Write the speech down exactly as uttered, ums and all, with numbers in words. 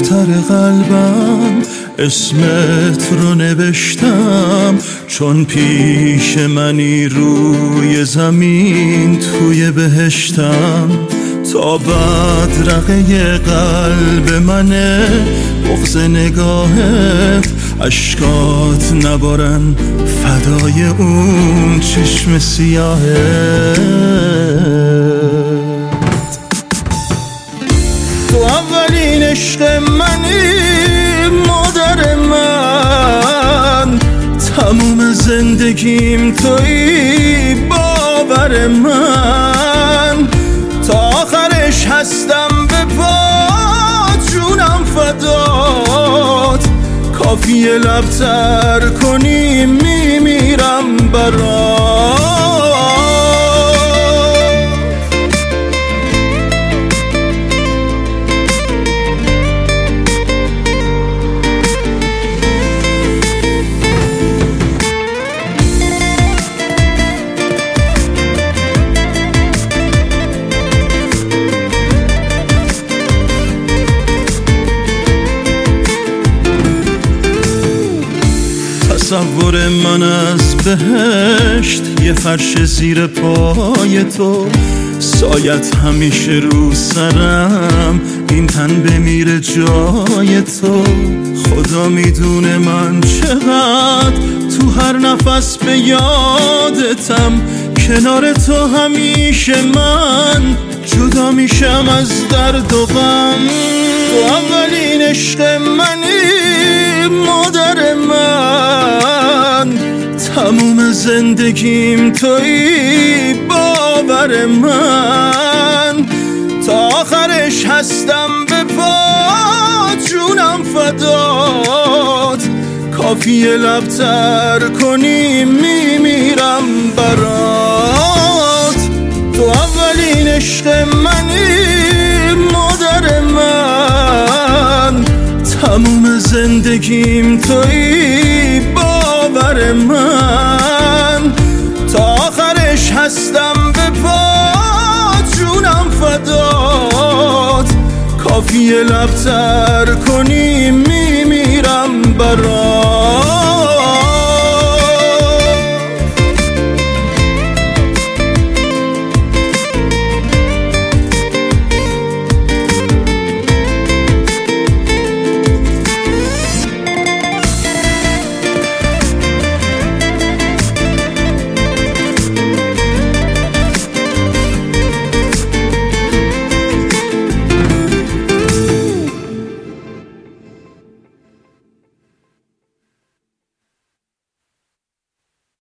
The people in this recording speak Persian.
دفتر قلبم اسمت رو نوشتم، چون پیش منی روی زمین توی بهشتم. تا بدرقه قلب منه بغض نگاهت، اشکات نبارن فدای اون چشم سیاهت. تو اولین عشق منی مادر من، تموم زندگیم تویی باور من. تا آخرش هستم به پات، جونم فدات. کافیه لبتر کنی میمیرم برات. تصور من از بهشت یه فرش زیر پای تو، سایت همیشه رو سرم، این تن بمیره جای تو. خدا میدونه من چقدر تو هر نفس به یادتم، کنار تو همیشه من جدا میشم از درد و غم. تو اولین عشق منی مادر من، تموم زندگیم تویی باور من. تا آخرش هستم به پات، جونم فدات. کافیه لبتر کنی میمیرم برات. تو اولین عشق منی مادر من، تموم زندگیم تویی باور من. تا آخرش هستم به پات، جونم فدات. کافیه لبتر کنی میمیرم برات.